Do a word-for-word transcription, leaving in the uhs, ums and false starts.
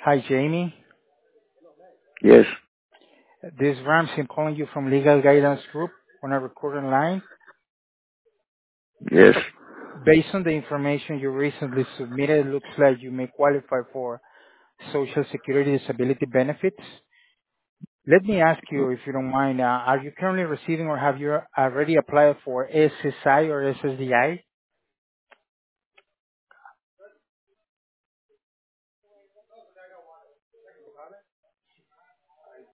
Hi, Jamie. Yes, This is Ramsey. I'm calling you from Legal Guidance Group on a recording line. yes. Based on the information you recently submitted, it looks like you may qualify for Social Security disability benefits. Let me ask you, if you don't mind, uh, are you currently receiving or have you already applied for S S I or S S D I?